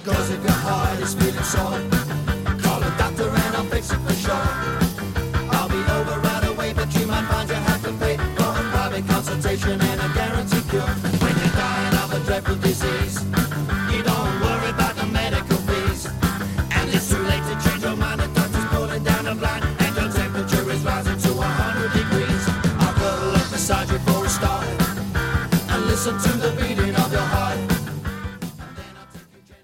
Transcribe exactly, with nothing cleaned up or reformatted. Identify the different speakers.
Speaker 1: Cause if your heart is feeling sore, call a doctor and I'll fix it for sure. I'll be over right away, but you might find you have to pay for a private consultation and a guaranteed cure. When you're dying of a dreadful disease, you don't worry about the medical fees. And it's too late to change your mind, the doctor's pulling down the blind, and your temperature is rising to a hundred degrees. I'll cuddle up beside you for a start, and listen to the